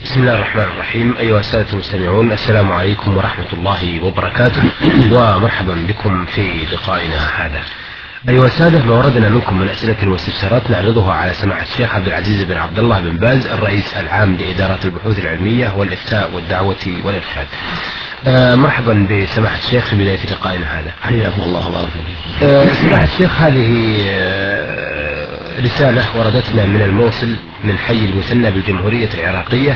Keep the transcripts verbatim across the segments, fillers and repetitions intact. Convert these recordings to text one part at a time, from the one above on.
بسم الله الرحمن الرحيم. أيها السادة المستمعون، السلام عليكم ورحمة الله وبركاته، ومرحبا بكم في لقائنا هذا. أيها السادة، ما وردنا منكم من أسئلة واستفسارات نعرضها على سماحة الشيخ عبد العزيز بن عبد الله بن باز، الرئيس العام لإدارة البحوث العلمية والإفتاء والدعوة والإرشاد. آه مرحبا بسماحة الشيخ في بداية لقائنا هذا. حياكم الله وبارك فيكم. آه سماحة الشيخ، هذه آه رسالة وردتنا من الموصل من حي المثنى بالجمهورية العراقية.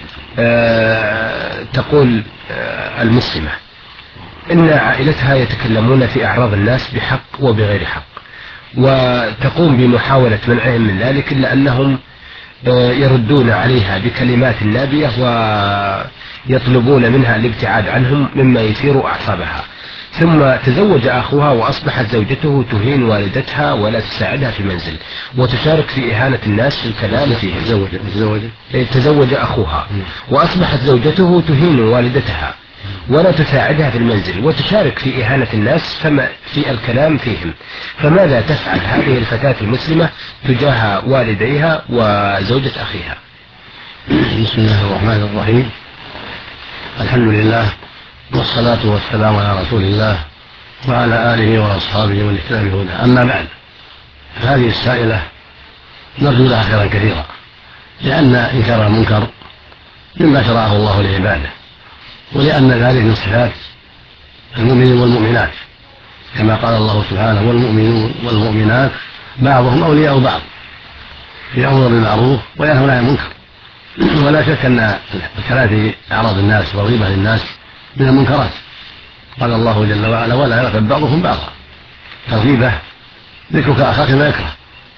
آه تقول آه المسلمة إن عائلتها يتكلمون في أعراض الناس بحق وبغير حق، وتقوم بمحاولة منعهم من ذلك، إلا أنهم يردون عليها بكلمات نابية ويطلبون منها الابتعاد عنهم مما يثير أعصابها. ثم تزوج أخوها وأصبحت زوجته تهين والدتها ولا تساعدها في المنزل وتشارك في إهانة الناس في الكلام فيهم. تزوج تزوج تزوج أخوها وأصبحت زوجته تهين والدتها ولا تساعدها في المنزل وتشارك في إهانة الناس فما في الكلام فيهم. فماذا تفعل هذه الفتاة المسلمة تجاه والديها وزوجة أخيها؟ بسم الله الرحمن الرحيم. الحمد لله والصلاة والسلام على رسول الله وعلى آله وأصحابه ومن اهتدى بهداه. أما بعد، هذه السائلة نرجو لها خيرا كثيرا، لأن إنكار المنكر مما شرعه الله لعباده، ولأن ذلك من صفات المؤمنين والمؤمنات، كما قال الله سبحانه: والمؤمنون والمؤمنات بعضهم أولياء بعض يأمرون بالمعروف وينهون عن المنكر. ولا شك أن الكلام في أعراض الناس والغيبة للناس من المنكرات. قال الله جل وعلا: ولا يغتب بعضهم بعضا. الغيبة ذكرك أخاك ما يكره.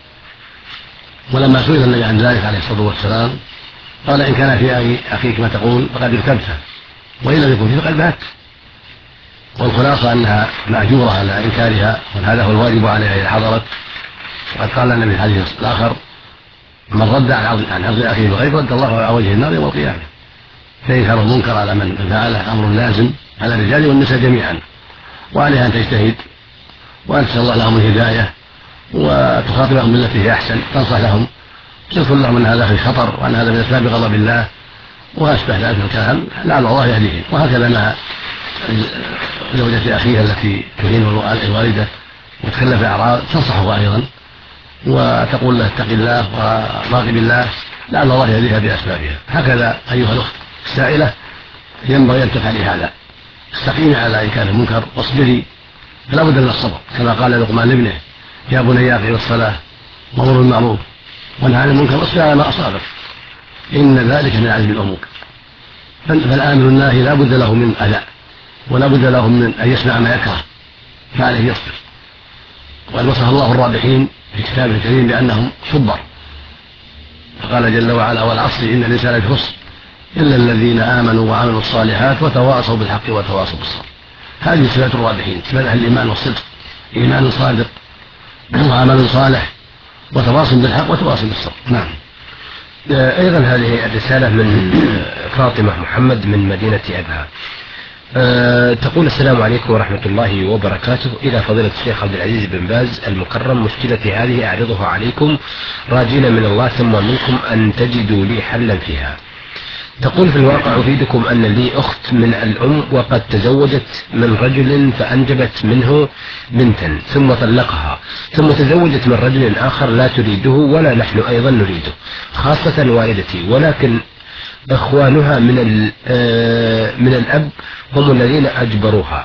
ولما سئل النبي عن ذلك عليه الصلاة والسلام قال: إن كان في أخيك ما تقول فقد ارتبته، وإن لم يكن فيه فقد بات. والخلاصة أنها مأجورة على إنكارها، وهذا هو الواجب عليها إذا حضرت. وقد قال النبي في الحديث الآخر: من رد عن عرض أخيه بغيب رد الله على وجه النار يوم القيامة. فإنكار المنكر على من فعله أمر لازم على الرجال والنساء جميعا، وعليها أن تجتهد وأن تسأل الله لهم الهداية وتخاطبهم بالتي هي أحسن، تنصح لهم، تذكر لهم أن هذا في خطر وأن هذا من أسباب غضب الله وأشبه ذلك الكلام، لعل الله يهديهم. وهكذا مع زوجة أخيها التي تهين الوالدة وتكلف أعراض، تنصحه أيضا وتقول له: اتق الله وراقب الله، لعل الله يهديها بأسبابها. هكذا أيها الأخت السائلة ينبغي أن تفعلي هذا، استقيمي على إنكار المنكر واصبري، فلا بد من الصبر، كما قال لقمان لابنه: يا بني أقم الصلاة وأمر بالمعروف وانهى عن المنكر واصبر على ما أصابك إن ذلك من عزم الأمور. فالآمر الناهي لا بد له من أذى ولا بد له من أن يسمع ما يكره، فعليه يصبر. وقد وصف الله الرابحين في كتابه الكريم بأنهم صبر، فقال جل وعلا: والعصر إن الإنسان لفي خسر إلا الذين آمنوا وعملوا الصالحات وتواصوا بالحق وتواصوا بالصبر. هذه صفات الرابحين، صفات أهل الإيمان والصدق: إيمان صادق وعمل صالح وتواصل بالحق وتواصل بالصبر. نعم. أيضا هذه الرسالة من فاطمة محمد من مدينة أبها. أه تقول: السلام عليكم ورحمة الله وبركاته. إلى فضيلة الشيخ عبد العزيز بن باز المكرم، مشكلتي هذه أعرضها عليكم راجين من الله ثم منكم أن تجدوا لي حلا فيها. تقول: في الواقع أفيدكم أن لي أخت من الأم وقد تزوجت من رجل فأنجبت منه بنتا ثم طلقها، ثم تزوجت من رجل آخر لا تريده ولا نحن أيضا نريده، خاصة والدتي، ولكن إخوانها من من الأب هم الذين أجبروها.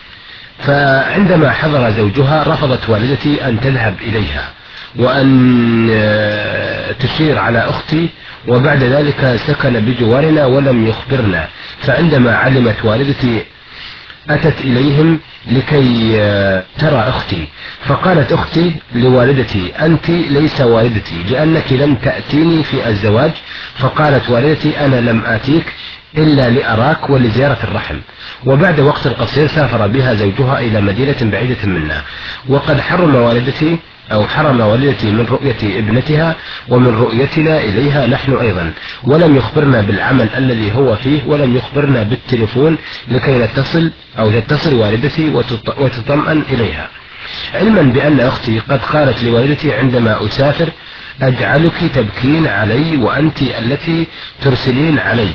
فعندما حضر زوجها رفضت والدتي أن تذهب إليها وأن تشير على أختي، وبعد ذلك سكن بجوارنا ولم يخبرنا. فعندما علمت والدتي أتت إليهم لكي ترى أختي، فقالت أختي لوالدتي: أنت ليس والدتي لأنك لم تأتيني في الزواج. فقالت والدتي: أنا لم آتيك إلا لأراك ولزيارة الرحم. وبعد وقت قصير سافر بها زوجها إلى مدينة بعيدة منا، وقد حرم والدتي أو حرم والدتي من رؤية ابنتها ومن رؤيتنا إليها نحن أيضا، ولم يخبرنا بالعمل الذي هو فيه، ولم يخبرنا بالتليفون لكي نتصل أو تتصل والدتي وتطمئن إليها، علما بأن أختي قد قالت لوالدتي عندما أسافر أجعلك تبكين علي وأنت التي ترسلين علي،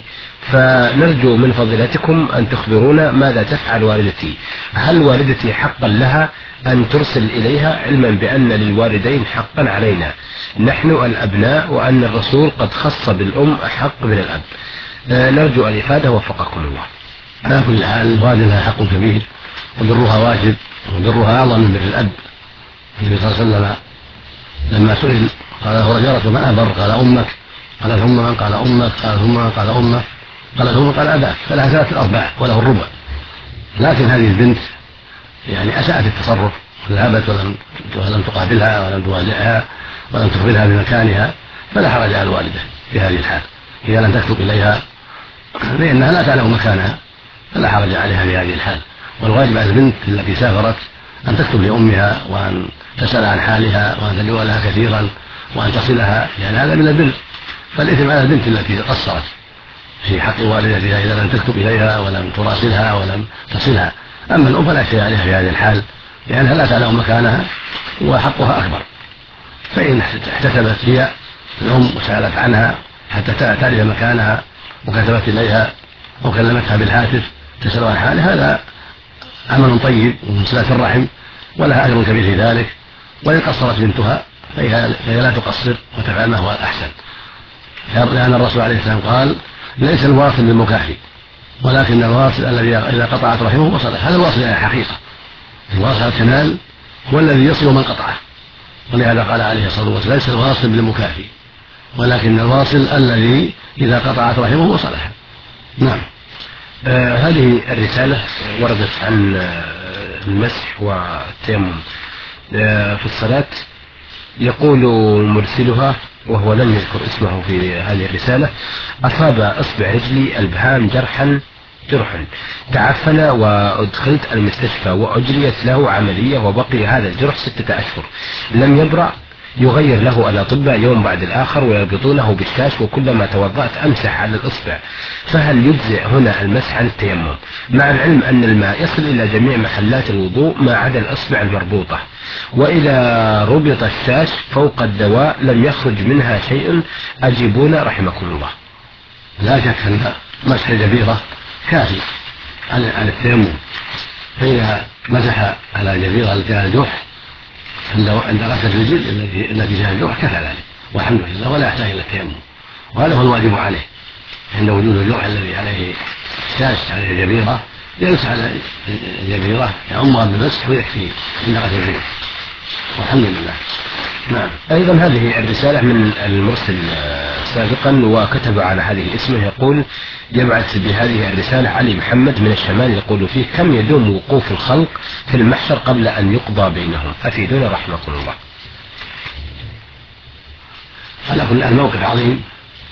فنرجو من فضيلتكم أن تخبرونا ماذا تفعل والدتي؟ هل والدتي حقا لها أن ترسل إليها، علما بأن للوالدين حقا علينا نحن الأبناء، وأن الرسول قد خص بالأم أحق من الأب؟ نرجو الإفادة وفقكم الله. على كل حال الوالد لها حق كبير، وبرها واجب، وبرها أعظم من بر الأب. النبي صلى الله عليه وسلم لما سئل قال له رجلة من أبر؟ قال أمك. قال ثم من؟ قال أمك. قال ثم من؟ قال أمك. قال ثم قال أباك. فلها ثلاث الأرباع وله الربع. لكن هذه البنت يعني أساءت التصرف، ذهبت ولم ولم تقابلها ولم تواجهها ولم تخبرها بمكانها، فلا حرج على الوالدة في هذه الحال إذا لم تكتب إليها، لأنها لا تعلم مكانها، فلا حرج عليها في هذه الحال. والواجب على البنت التي سافرت أن تكتب لأمها، وأن تسأل عن حالها، وأن تدعو لها كثيرا، وأن تصلها، لأن هذا من البر. فالإثم على البنت التي قصرت في حق والدتها إذا لم تكتب إليها ولم تراسلها ولم تصلها. أما الأم فلا شيء عليها في هذه الحال، لأنها لا تعلم مكانها وحقها أكبر. فإن احتسبت هي الأم وسألت عنها حتى تعرف مكانها وكتبت إليها أو كلمتها بالهاتف تسأل عن حالها، هذا عمل طيب ومن صلة الرحم، ولها أجر كبير في ذلك. وإن قصرت بنتها فهي لا تقصر وتفعل ما هو الأحسن، لأن الرسول عليه السلام قال ليس الواصل بالمكافئ، ولكن الواصل الذي إذا قطعت رحمه وصله. هذا الواصل على الحقيقة، الواصل على الكمال هو الذي يصل من قطعه، ولهذا قال عليه الصلاة والسلام ليس الواصل بالمكافئ، ولكن الواصل الذي إذا قطعت رحمه وصلها. نعم. آه هذه الرسالة وردت عن آه المسح والتيمم آه في الصلاة. يقول مرسلها وهو لم يذكر اسمه في هذه الرسالة: أصاب إصبع رجلي البهام جرحا جرحا تعفن وأدخلت المستشفى وأجريت له عملية، وبقي هذا الجرح ستة أشهر لم يبرأ. يغير له الأطباء يوم بعد الآخر ويربطونه بالشاش، وكلما توضأت أمسح على الإصبع، فهل يجزئ هنا المسح عن التيمم؟ مع العلم أن الماء يصل إلى جميع محلات الوضوء ما عدا الإصبع المربوطة، وإذا ربط الشاش فوق الدواء لم يخرج منها شيء، أجيبونا رحمكم الله. لا شك أن مسح الجبيرة كافي عن التيمم، فإذا مسح على الجبيرة التي على الجرح عند غسل الرجل التي فيها الجرح كفى ذلك والحمد لله، ولا يحتاج الى التيمم، وهذا هو الواجب عليه عند وجود الجرح الذي عليه شاش عليه الجبيره، يمسح على الجبيره يعمها بالمسح ويكفي عند غسل الرجل والحمد لله. نعم. أيضا هذه الرسالة من المرسل سابقا وكتب على هذه اسمه، يقول يبعث بهذه الرسالة علي محمد من الشمال، يقول فيه: كم يدوم وقوف الخلق في المحشر قبل أن يقضى بينهم؟ أفيدونا رحمكم الله. على كل الموقف عظيم،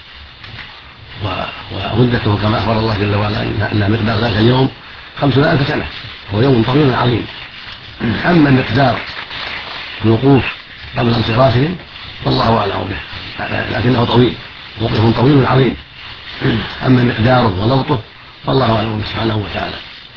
ومدته كما أخبر الله جل وعلا أن مقدار ذلك اليوم خمسون ألف سنة، هو يوم طويل عظيم. أما مقدار الوقوف قبل انصرافهم والله أعلم به، لكنه طويل، موقف طويل عظيم. أما مقداره وضبطه فالله أعلم سبحانه وتعالى.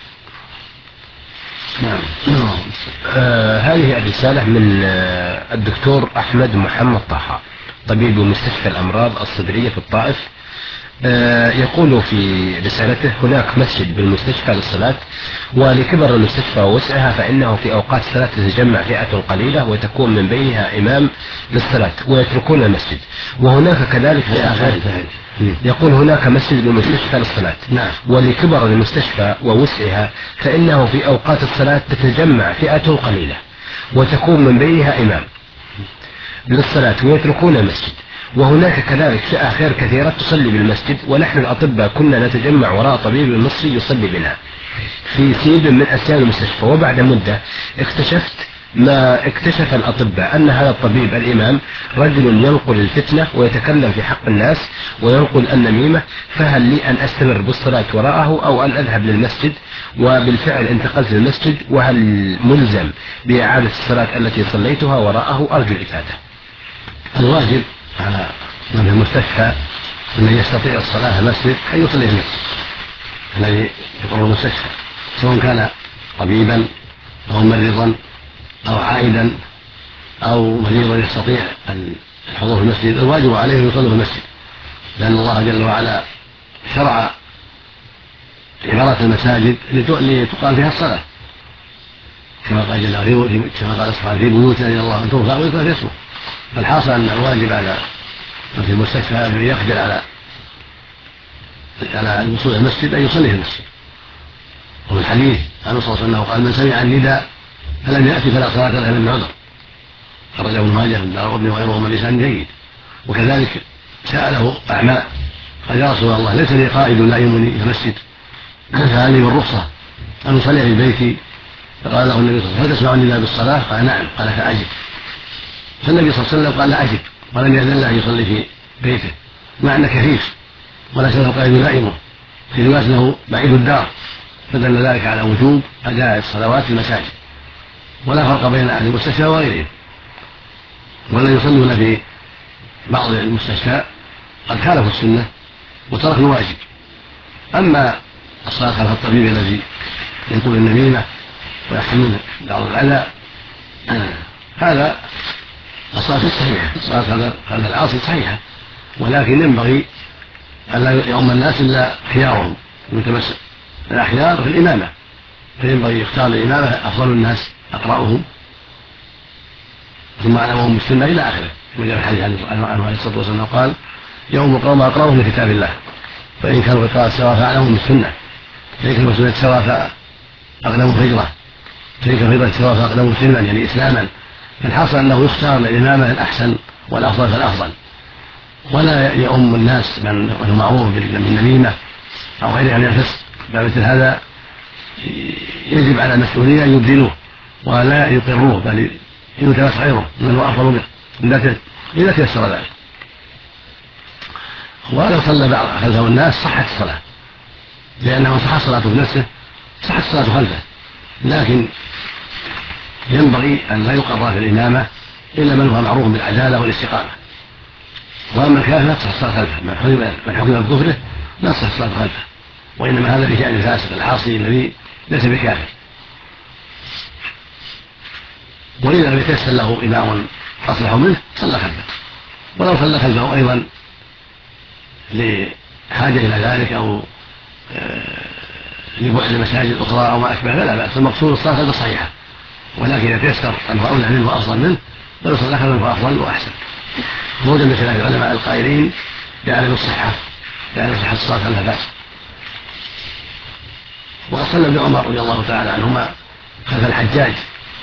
نعم. آه هذه الرسالة من آه الدكتور أحمد محمد طه، طبيب مستشفى الأمراض الصدرية في الطائف. آه يقول في رسالته: هناك مسجد بالمستشفى للصلاة، ولكبر المستشفى ووسعها فإنه في أوقات الصلاة تتجمع فئة قليلة وتكون من بينها إمام للصلاة ويتركون المسجد، وهناك كذلك فئة. يقول هناك مسجد بالمستشفى للصلاة، ولكبر المستشفى ووسعها فإنه في أوقات الصلاة تتجمع فئة قليلة وتكون من بينها إمام للصلاة ويتركون المسجد، وهناك كذلك فئة خير كثيرة تصلي بالمسجد، ونحن الأطباء كنا نتجمع وراء طبيب مصري يصلي بنا في سيب من أسيان المستشفى. وبعد مدة اكتشفت ما اكتشف الأطباء أن هذا الطبيب الإمام رجل ينقل الفتنة ويتكلم في حق الناس وينقل النميمة، فهل لي أن أستمر بالصلاة وراءه أو أن أذهب للمسجد؟ وبالفعل انتقلت للمسجد، وهل ملزم بإعادة الصلاة التي صليتها وراءه؟ أرجو الإفادة. الواجب على من في المستشفى من يستطيع الصلاة في المسجد أن يصلي في المسجد الذي يقرب المستشفى، سواء كان طبيبا أو ممرضا أو عائدا أو مريضا يستطيع أن الحضور في المسجد، الواجب عليه أن يصلوا في المسجد، لأن الله جل وعلا شرع عبارة المساجد لتقام فيها الصلاة، كما قال جل وعلا كما قال سبحانه في بيوت إلى الله أن ترفع ويذكر فيها اسمه. فالحاصل أن الواجب على من في المستشفى أن يقدر على على الوصول إلى المسجد أن يصلي في المسجد. وفي الحديث عن الرسول صلى الله عليه وسلم قال: من سمع النداء فلم يأتي فلا صلاة له من عذر، خرجه ابن ماجه من دار ابن وغيره من لسان جيد. وكذلك سأله أعمى قال: يا رسول الله ليس لي قائد لا يؤمني في المسجد فهل لي بالرخصة أن أصلي في بيتي؟ فقال له النبي صلى الله عليه وسلم: هل تسمع النداء بالصلاة؟ قال: نعم. قال: فأجب. فالنبي صلى الله عليه وسلم قال: لا أجب، ولم يأذن له يصلي في بيته، مع أنه كفيف وليس له قائد يلائمه، في رواية له بعيد الدار، فدل ذلك على وجوب أداء الصلوات في المساجد، ولا فرق بين أهل المستشفى وغيرهم. ولا يصلون في بعض المستشفى قد خالفوا السنة وتركوا الواجب. أما الصلاة خلف الطبيب الذي ينقل النميمة ويحمل بعض الأذى هذا الصلاة صحيحة، الصلاة خلف العاصي صحيحة، ولكن ينبغي أن لا يؤم الناس إلا خيارهم المتمسك الأخيار في الإمامة، فينبغي يختار الإمامة أفضل الناس أقرأهم ثم أعلمهم بالسنة إلى آخره. وجاء الحديث عنه عليه الصلاة والسلام قال: يوم القوم أقرأهم لكتاب الله، فإن كانوا في القراءة سواء فأعلمهم بالسنة، فإن كانوا في السنة سواء فأقدموا هجرة، فإن كانوا في الهجرة سواء فأقدموا سلما يعني إسلاما. فالحاصل أنه يختار الإمامة الأحسن والأفضل فالأفضل، ولا يؤم الناس من هو معروف بالنميمة أو غيرها من الفسق، فمثل هذا يجب على المسؤولين أن يبدلوه ولا يقروه، بل يتبس غيره من هو أفضل منه إذا تيسر ذلك. ولو صلى بعض خلفه الناس صحت الصلاة، لأنه صحت صلاته بنفسه صحت الصلاة خلفه، لكن ينبغي أن لا يقرر في الإمامة إلا من هو معروف بالعدالة والاستقامة. وأما الكافر لا تصح الصلاة خلفه، من حكم بكفره لا تصح الصلاة خلفه، وإنما هذا في شأن الفاسق العاصي الذي ليس بكافر. وإذا لم يتيسر له إمام أصلح منه صلى خلفه، ولو صلى خلفه أيضا لحاجة إلى ذلك أو لبعد المساجد الأخرى أو ما أشبه فلا بأس، المقصود الصلاة خلفه صحيحة، ولكن إذا تيسر أنه أولى منه وأفضل منه فلو صلى خلفه أفضل وأحسن. موجود من خلاف العلماء القائلين يعلم الصحة يعلم صحة الصلاة خلف بأس. وقد صلى ابن عمر رضي الله تعالى عنهما خلف الحجاج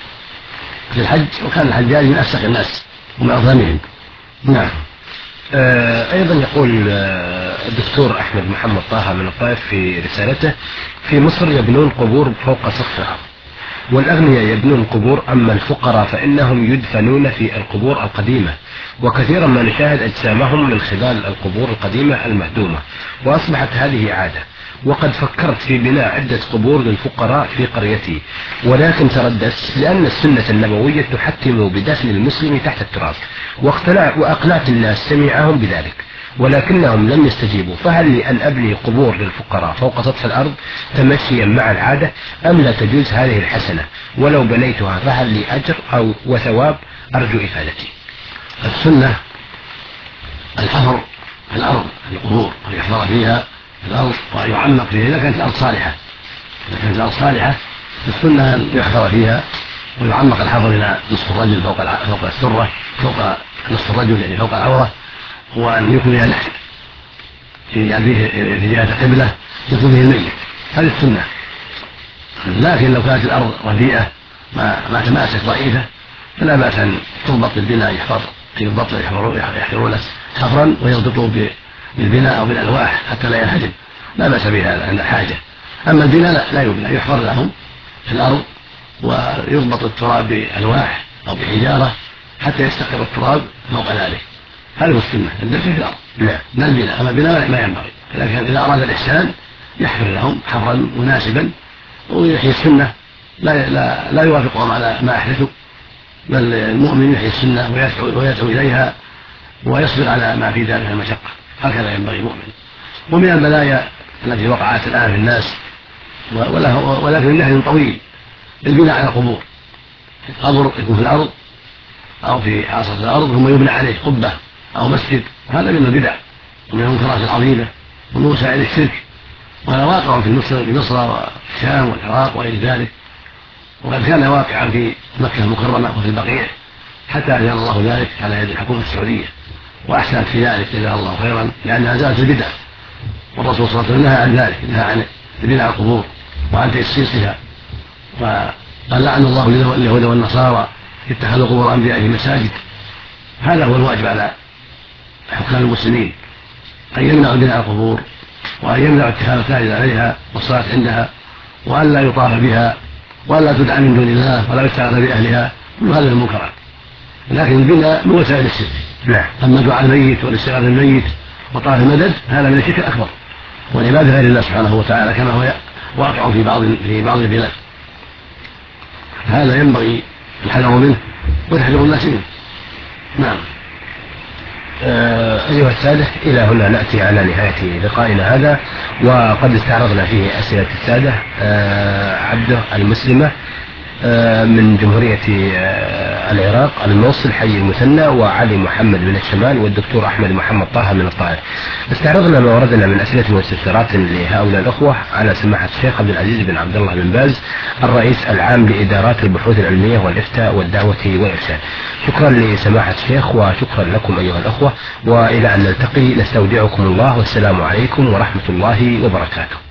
في الحج، وكان الحجاج من أفسق الناس ومن أظلمهم. نعم. آه أيضا يقول آه الدكتور أحمد محمد طه من الطائف في رسالته: في مصر يبنون قبور فوق سقف الأرض، والأغنياء يبنون قبور، أما الفقراء فإنهم يدفنون في القبور القديمة، وكثيرا ما نشاهد أجسامهم من خلال القبور القديمة المهدومة، وأصبحت هذه عادة. وقد فكرت في بناء عدة قبور للفقراء في قريتي، ولكن ترددت لأن السنة النبوية تحتم بدفن المسلم تحت التراب، وأقنعت الناس سميعهم بذلك ولكنهم لم يستجيبوا. فهل لي أن أبني قبور للفقراء فوق سطح الأرض تمشيا مع العادة، أم لا تجوز هذه الحسنة؟ ولو بنيتها فهل لي أجر أو وثواب؟ أرجو إفادتي. السنة الحفر في الأرض القبور، أن يحفر فيها في الأرض وأن يعمق فيها إذا كانت الأرض صالحة. إذا كانت الأرض صالحة السنة أن يحفر فيها ويعمق الحفر إلى نصف الرجل فوق فوق السرة فوق نصف الرجل يعني فوق العورة، وأن يكون فيها نحت يعني في جهة القبلة يكون فيه الميت، هذه السنة. لكن لو كانت الأرض رديئة ما ما تماسك ضعيفة فلا بأس أن تضبط البناء، يحفر في الضبط يحفرون حفرا ويضبطوا بالبناء أو بالألواح حتى لا ينهدم، لا بأس بهذا عند الحاجة. أما البناء لا, لا يبنى، يحفر لهم في الأرض ويضبط التراب بألواح أو بحجارة حتى يستقر التراب فوق ذلك، هذا هو السنة الدفن في الأرض لا البناء. أما البناء ما ينبغي، لكن إذا أراد الإحسان يحفر لهم حفرا مناسبا ويحيي السنة لا, لا, لا يوافقهم على ما أحدثوا، بل المؤمن يحيي السنة ويدعو, ويدعو إليها ويصبر على ما في ذلك المشقة، هكذا ينبغي المؤمن. ومن البلايا التي وقعت الآن في الناس ولكن النهي طويل البناء على القبور، القبر يكون في الأرض أو في حاصة الأرض ثم يبنى عليه قبة أو مسجد، هذا من البدع ومن المنكرات العظيمة ومن وسائل الشرك، وهذا واقع في مصر في مصر والشام والعراق وغير ذلك، وقد كان واقعا في مكة المكرمة وفي البقيع حتى أجرى الله ذلك على يد الحكومة السعودية وأحسنت في ذلك جزاها الله خيرا، لأنها زالت البدع، والرسول صلى الله عليه وسلم نهى عن ذلك، نهى عن بناء القبور وعن تجسيسها، وقال لعن الله اليهود والنصارى اتخذوا قبور أنبيائهم مساجد. هذا هو الواجب على حكام المسلمين، أن يمنعوا بناء القبور وأن يمنعوا اتخاذ المساجد عليها والصلاة عندها، وأن لا يطاف بها وأن لا تدعى من دون الله ولا يستغاث بأهلها، كل هذا المنكرات، لكن البناء من وسائل الشرك. نعم. أما دعاء الميت والاستغاثة بالميت وطلب المدد هذا من الشرك الأكبر والعبادة غير الله سبحانه وتعالى كما هو واقع في بعض في بعض البلاد، هذا ينبغي الحذر منه وتحذير الناس منه. نعم. آه أيها السادة، إلى هنا نأتي على نهاية لقائنا هذا، وقد استعرضنا فيه أسئلة السادة آه عبده المسلمة آه من جمهورية آه العراق الموصل حي المثنى، وعلي محمد من الشمال، والدكتور أحمد محمد طه من الطائف. استعرضنا ما وردنا من أسئلة واستفسارات لهؤلاء الأخوة على سماحة الشيخ عبد العزيز بن عبد الله بن باز الرئيس العام لإدارات البحوث العلمية والإفتاء والدعوة والإرشاد. شكرا لسماحة الشيخ وشكرا لكم أيها الأخوة، وإلى أن نلتقي نستودعكم الله، والسلام عليكم ورحمة الله وبركاته.